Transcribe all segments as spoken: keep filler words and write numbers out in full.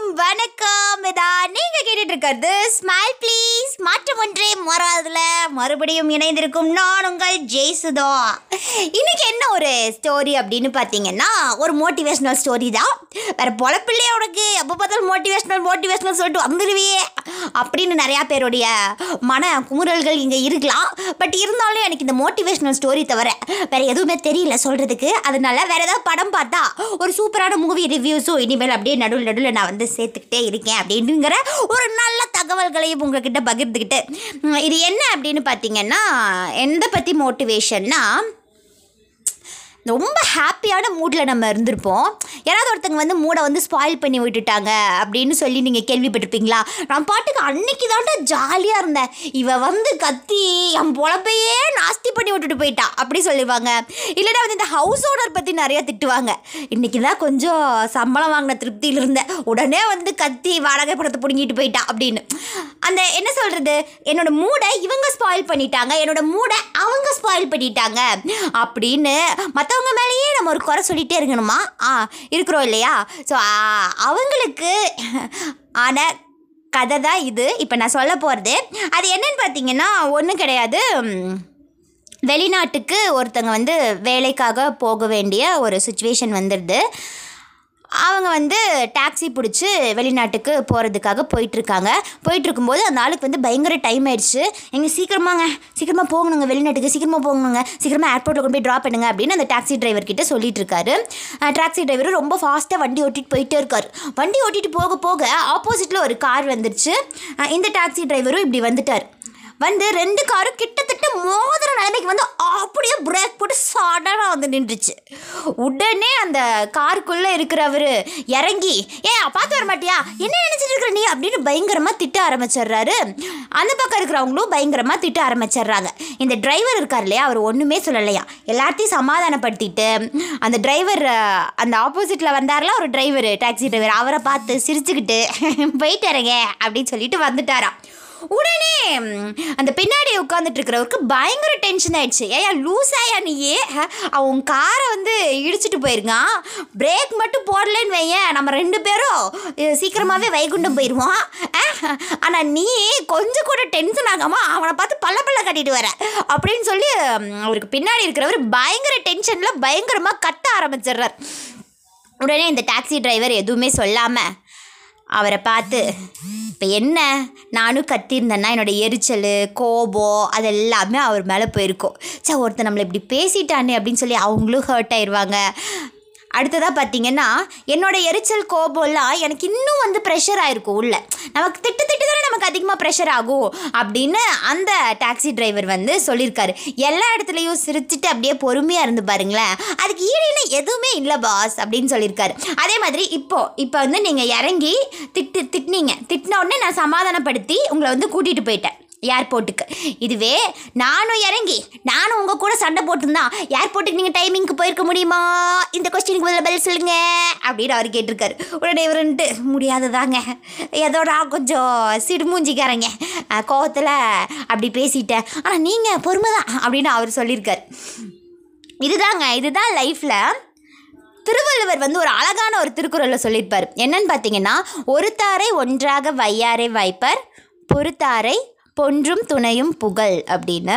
வணக்கம். இதான் நீங்க கேட்டுட்டு இருக்கிறது ஸ்மைல் ப்ளீஸ், மாற்றம் ஒன்றே மாறாதுல மறுபடியும் இணைந்திருக்கும் நான் உங்கள் ஜெய்சுதா. இன்னைக்கு என்ன ஒரு ஸ்டோரி அப்படின்னு பார்த்தீங்கன்னா, ஒரு மோட்டிவேஷ்னல் ஸ்டோரி தான். வேற பொழப்பில்லையே உனக்கு, எப்போ பார்த்தாலும் மோட்டிவேஷ்னல் மோட்டிவேஷ்னல் சொல்லிட்டு வந்துடுவியே அப்படின்னு நிறையா பேருடைய மன குமுறல்கள் இங்கே இருக்கலாம். பட் இருந்தாலும் எனக்கு இந்த மோட்டிவேஷ்னல் ஸ்டோரி தவிர வேற எதுவுமே தெரியல சொல்றதுக்கு. அதனால வேற ஏதாவது படம் பார்த்தா ஒரு சூப்பரான மூவி ரிவ்யூஸும் இனிமேல் அப்படியே நடுவில் நடுவில் நான் வந்து சேர்த்துக்கிட்டே இருக்கேன் அப்படிங்கிற ஒரு நல்ல தகவல்களையும் உங்ககிட்ட பகிர்ந்துக்கிட்டு, இது என்ன அப்படின்னு பார்த்தீங்கன்னா, எந்த பற்றி மோட்டிவேஷன்னா, ரொம்ப ஹாப்பியான மூடில் நம்ம இருந்திருப்போம். யாராவது ஒருத்தங்க வந்து மூடை வந்து ஸ்பாயில் பண்ணி விட்டுட்டாங்க அப்படின்னு சொல்லி நீங்கள் கேள்விப்பட்டிருப்பீங்களா? நான் பாட்டுக்கு அன்னைக்கு தாண்டா ஜாலியாக இருந்தேன், இவ வந்து கத்தி என் பொழப்பையே நாஸ்தி பண்ணி விட்டுட்டு போயிட்டா அப்படி சொல்லிடுவாங்க. இல்லைன்னா வந்து இந்த ஹவுஸ் ஓனர் பற்றி நிறையா திட்டுவாங்க. இன்றைக்கி தான் கொஞ்சம் சம்பளம் வாங்கின திருப்தியில் இருந்தேன், உடனே வந்து கத்தி வாடகை பணத்தை பிடுங்கிட்டு போயிட்டா அப்படின்னு. அந்த என்ன சொல்கிறது, என்னோட மூடை இவங்க ஸ்பாயில் பண்ணிட்டாங்க, என்னோட மூடை அவங்க ஸ்பாயில் பண்ணிட்டாங்க அப்படின்னு மற்ற அவங்க மேலேயே நம்ம ஒரு குறை சொல்லிகிட்டே இருக்கணுமா? ஆ இருக்கிறோம் இல்லையா? ஸோ அவங்களுக்கு ஆன கதை தான் இது இப்போ நான் சொல்ல போகிறது. அது என்னன்னு பார்த்தீங்கன்னா, ஒன்றும் கிடையாது. வெளிநாட்டுக்கு ஒருத்தங்க வந்து வேலைக்காக போக வேண்டிய ஒரு சுச்சுவேஷன் வந்துடுது. அவங்க வந்து டாக்ஸி பிடிச்சி வெளிநாட்டுக்கு போகிறதுக்காக போயிட்டுருக்காங்க. போயிட்டுருக்கும்போது அந்த ஆளுக்கு வந்து பயங்கர டைம் ஆயிடுச்சு. எங்கே சீக்கிரமாங்க சீக்கிரமாக போகணுங்க, வெளிநாட்டுக்கு சீக்கிரமாக போகணுங்க, சீக்கிரமாக ஏர்போர்ட்டில் கொண்டு போய் ட்ராப் பண்ணுங்க அப்படின்னு அந்த டாக்ஸி டிரைவர்கிட்ட சொல்லிட்டு இருக்காரு. டாக்ஸி டிரைவர் ரொம்ப ஃபாஸ்ட்டாக வண்டி ஓட்டிகிட்டு போயிட்டே இருக்கார். வண்டி ஓட்டிகிட்டு போக போக ஆப்போசிட்டில் ஒரு கார் வந்துருச்சு. இந்த டாக்ஸி டிரைவரும் இப்படி வந்துட்டார். வந்து ரெண்டு காரும் கிட்டத்தட்ட மோதிர நிலைமைக்கு வந்து அப்படியே பிரேக் போட்டு சடனாக வந்து நின்றுச்சு. உடனே அந்த காருக்குள்ளே இருக்கிறவர் இறங்கி, ஏ பார்த்து வர மாட்டியா, என்ன நினச்சிட்டு இருக்கிற நீ அப்படின்னு பயங்கரமாக திட்ட ஆரம்பிச்சிடுறாரு. அந்த பக்கம் இருக்கிறவங்களும் பயங்கரமாக திட்ட ஆரம்பிச்சிடுறாங்க. இந்த டிரைவர் இருக்கார் இல்லையா, அவர் ஒன்றுமே சொல்லலையா, எல்லாத்தையும் சமாதானப்படுத்திட்டு அந்த டிரைவர், அந்த ஆப்போசிட்டில் வந்தார்ல ஒரு டிரைவர், டாக்ஸி டிரைவர், அவரை பார்த்து சிரிச்சுக்கிட்டு போயிட்டு இறங்க அப்படின்னு சொல்லிட்டு வந்துட்டாராம். உடனே அந்த பின்னாடி உட்காந்துட்டு இருக்கிறவருக்கு பயங்கர டென்ஷன் ஆயிடுச்சு. ஏயா லூஸ் ஆயா நீயே, அவன் காரை வந்து இடிச்சிட்டு போயிருக்கான், பிரேக் மட்டும் போடலன்னு வையன், நம்ம ரெண்டு பேரும் சீக்கிரமாகவே வைகுண்டம் போயிடுவோம். ஆனால் நீ கொஞ்சம் கூட டென்ஷன் ஆகாமல் அவனை பார்த்து பல்ல பல்ல கட்டிட்டு வர அப்படின்னு சொல்லி அவருக்கு பின்னாடி இருக்கிறவர் பயங்கர டென்ஷனில் பயங்கரமாக கத்த ஆரம்பிச்சிடுறார். உடனே இந்த டாக்ஸி டிரைவர் எதுவுமே சொல்லாமல் அவரை பார்த்து, இப்போ என்ன, நானும் கத்திருந்தேன்னா என்னோடய எரிச்சல் கோபம் அது எல்லாமே அவர் மேலே போயிருக்கும். சே ஒருத்தர் நம்மளை இப்படி பேசிட்டானே அப்படின்னு சொல்லி அவங்களும் ஹர்ட் ஆயிடுவாங்க. அடுத்ததாக பார்த்தீங்கன்னா, என்னோடய எரிச்சல் கோபம்லாம் எனக்கு இன்னும் வந்து ப்ரெஷர் ஆகிருக்கும் உள்ள, நமக்கு திட்டு திட்டு தானே நமக்கு அதிகமாக ப்ரெஷர் ஆகும் அப்படின்னு அந்த டாக்ஸி டிரைவர் வந்து சொல்லியிருக்காரு. எல்லா இடத்துலையும் சிரிச்சுட்டு அப்படியே பொறுமையாக இருந்து பாருங்களேன், அதுக்கு ஈடுன்னு எதுவுமே இல்லை பாஸ் அப்படின்னு சொல்லியிருக்காரு. அதே மாதிரி இப்போது இப்போ வந்து நீங்கள் இறங்கி திட்டு திட்டினீங்க, திட்டின உடனே நான் சமாதானப்படுத்தி உங்களை வந்து கூட்டிகிட்டு போயிட்டேன் ஏர்போர்ட்டுக்கு. இதுவே நானும் இறங்கி நானும் உங்கள் கூட சண்டை போட்டுருந்தா ஏர்போர்ட்டுக்கு நீங்கள் டைமிங்க்கு போயிருக்க முடியுமா? இந்த கொஸ்டினுக்கு முதல்ல பதில் சொல்லுங்க அப்படின்னு அவர் கேட்டிருக்காரு. உடனே இவருன்ட்டு முடியாததாங்க, ஏதோட கொஞ்சம் சிடுமூஞ்சிக்காரங்க, கோவத்தில் அப்படி பேசிட்டேன், ஆனால் நீங்கள் பொறுமை தான் அப்படின்னு அவர் சொல்லியிருக்கார். இதுதாங்க, இதுதான் லைஃப்பில். திருவள்ளுவர் வந்து ஒரு அழகான ஒரு திருக்குறளில் சொல்லியிருப்பார். என்னன்னு பார்த்தீங்கன்னா, ஒருத்தாரை ஒன்றாக வையாரை வாய்ப்பர், பொறுத்தாரை பொன்றும் துணையும் புகழ் அப்படின்னு.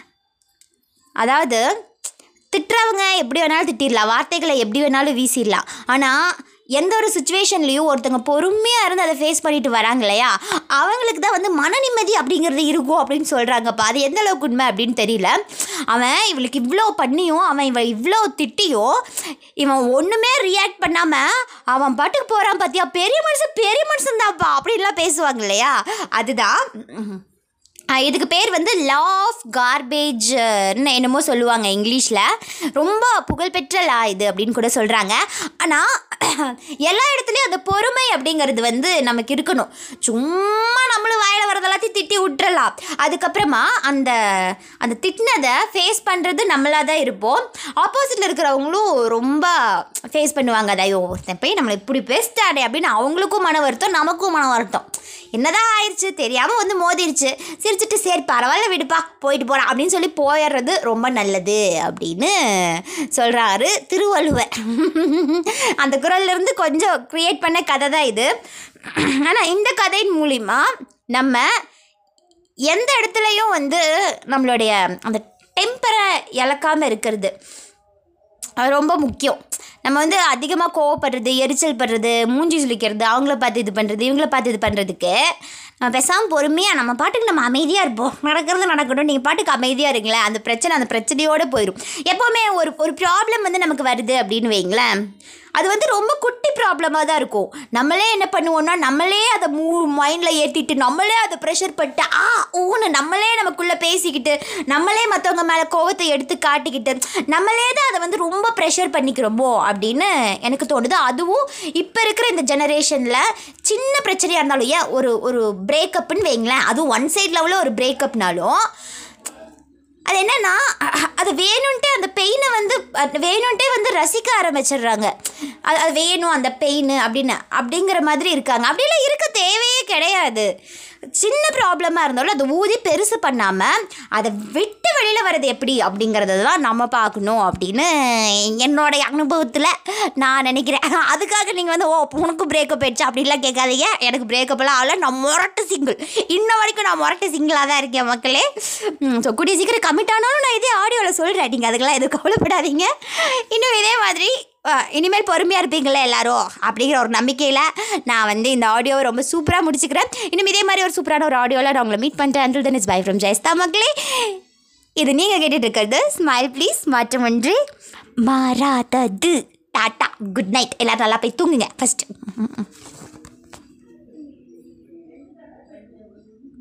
அதாவது திட்டுறவங்க எப்படி வேணாலும் திட்டிடலாம், வார்த்தைகளை எப்படி வேணாலும் வீசிடலாம், ஆனால் எந்த ஒரு சுச்சுவேஷன்லேயும் ஒருத்தங்க பொறுமையாக இருந்து அதை ஃபேஸ் பண்ணிட்டு வராங்க இல்லையா, அவங்களுக்கு தான் வந்து மன நிம்மதி அப்படிங்கிறது இருக்கும் அப்படின்னு சொல்கிறாங்கப்பா. அது எந்த அளவுக்கு உண்மை அப்படின்னு தெரியல. அவன் இவளுக்கு இவ்வளோ பண்ணியும், அவன் இவன் இவ்வளோ திட்டியும், இவன் ஒன்றுமே ரியாக்ட் பண்ணாமல் அவன் பாட்டுக்கு போகிறான் பார்த்தியா, பெரிய மனுஷன் பெரிய மனுஷன் தான்ப்பா அப்படின்லாம் பேசுவாங்க இல்லையா, அதுதான். இதுக்கு பேர் வந்து லா ஆஃப் கார்பேஜ்னு என்னமோ சொல்லுவாங்க இங்கிலீஷில். ரொம்ப புகழ்பெற்ற லா இது அப்படின்னு கூட சொல்கிறாங்க. ஆனால் எல்லா இடத்துலையும் அந்த பொறுமை அப்படிங்கிறது வந்து நமக்கு இருக்கணும். சும்மா நம்மளும் வாயில் வரது எல்லாத்தையும் திட்டி விட்டுறலாம். அதுக்கப்புறமா அந்த அந்த திட்டினதை ஃபேஸ் பண்ணுறது நம்மளாக தான் இருப்போம். ஆப்போசிட்டில் இருக்கிறவங்களும் ரொம்ப ஃபேஸ் பண்ணுவாங்க. அதை ஐயோ போய் நம்மளை இப்படி பேசிட்டாடே அப்படின்னு அவங்களுக்கும் மன வருத்தம், நமக்கும் மன வருத்தம். என்னதான் ஆயிடுச்சு தெரியாமல் வந்து மோதிருச்சு, சிரிச்சுட்டு சரி பரவாயில்ல விடுப்பா போயிட்டு போகிறான் அப்படின்னு சொல்லி போயிடுறது ரொம்ப நல்லது அப்படின்னு சொல்கிறாரு திருவள்ளுவர். அந்த குறள் லெவல்லேருந்து கொஞ்சம் க்ரியேட் பண்ண கதை தான் இது. ஆனால் இந்த கதையின் மூலிமா நம்ம எந்த இடத்துலையும் வந்து நம்மளுடைய அந்த டெம்பரை இழக்காமல் இருக்கிறது அது ரொம்ப முக்கியம். நம்ம வந்து அதிகமாக கோவப்படுறது, எரிச்சல் படுறது, மூஞ்சி சுளிக்கிறது, அவங்கள பார்த்து இது பண்ணுறது, இவங்கள பார்த்து இது பண்ணுறதுக்கு நம்ம பேசாமல் பொறுமையாக நம்ம பாட்டுக்கு நம்ம அமைதியாக இருப்போம். நடக்கிறது நடக்கட்டும், நீங்கள் பாட்டுக்கு அமைதியாக இருங்களேன். அந்த பிரச்சனை அந்த பிரச்சனையோடு போயிடும். எப்போவுமே ஒரு ஒரு ப்ராப்ளம் வந்து நமக்கு வருது அப்படின்னு வைங்களேன், அது வந்து ரொம்ப குட்டி ப்ராப்ளமாக தான் இருக்கும். நம்மளே என்ன பண்ணுவோன்னா, நம்மளே அதை மூ மைண்டில் ஏற்றிட்டு நம்மளே அதை ப்ரெஷர் பண்ணிட்டு ஆ ஊன்னு நம்மளே நமக்குள்ளே பேசிக்கிட்டு நம்மளே மற்றவங்க மேலே கோவத்தை எடுத்து காட்டிக்கிட்டு நம்மளே தான் அதை வந்து ரொம்ப ப்ரெஷர் பண்ணிக்கிறோமோ அப்படின்னு எனக்கு தோணுது. அதுவும் இப்போ இருக்கிற இந்த ஜெனரேஷனில் சின்ன பிரச்சனையாக இருந்தாலும், ஏன் ஒரு ஒரு பிரேக்கப்புன்னு வைங்களேன், அதுவும் ஒன் சைட் லெவலில் ஒரு பிரேக்கப்னாலும் அது என்னென்னா அது வேணும்ன்ட்டே அந்த பெயினை வந்து வேணும்ன்ட்டே வந்து ரசிக்க ஆரம்பிச்சிடுறாங்க. அது அது வேணும் அந்த பெயின் அப்படின்னு அப்படிங்கிற மாதிரி இருக்காங்க. அப்படிலாம் இருக்க தேவையே கிடையாது. சின்ன ப்ராப்ளமாக இருந்தாலும் அதை ஊதி பெருசு பண்ணாமல் அதை விட்டு வெளியில் வர்றது எப்படி அப்படிங்கிறத தான் நம்ம பார்க்கணும் அப்படின்னு என்னோடைய அனுபவத்தில் நான் நினைக்கிறேன். அதுக்காக நீங்கள் வந்து ஓ உனக்கு பிரேக்கப் ஆயிடுச்சு அப்படின்லாம் கேட்காதீங்க. எனக்கு பிரேக்கப்லாம் ஆகல. நான் மொரட்டு சிங்கிள், இன்ன வரைக்கும் நான் மொரட்டு சிங்கிளாக தான் இருக்கேன் மக்களே. ஸோ கூடிய சீக்கிரம் கமிட் ஆனாலும் நான் இதே ஆடியோவில் சொல்கிறேன். நீங்கள் அதுக்கெல்லாம் எதுவும் கவலைப்படாதீங்க. இன்னும் இதே மாதிரி இனிமேல் பொறுமையாக இருப்பீங்களே எல்லாரும் அப்படிங்கிற ஒரு நம்பிக்கையில் நான் வந்து இந்த ஆடியோவை ரொம்ப சூப்பராக முடிச்சுக்கிறேன். இன்னும் இதே மாதிரி ஒரு சூப்பரான ஒரு ஆடியோவில் நான் உங்களை மீட் பண்ணுறேன். Until then is bye from Jayastha மக்களே. இது நீங்கள் கேட்டுட்டு இருக்கிறது ஸ்மைல் ப்ளீஸ் மற்றும் ஒன்று மாறாதது. Tata, good night. எல்லோரும் நல்லா போய் தூங்குங்க ஃபஸ்ட்டு.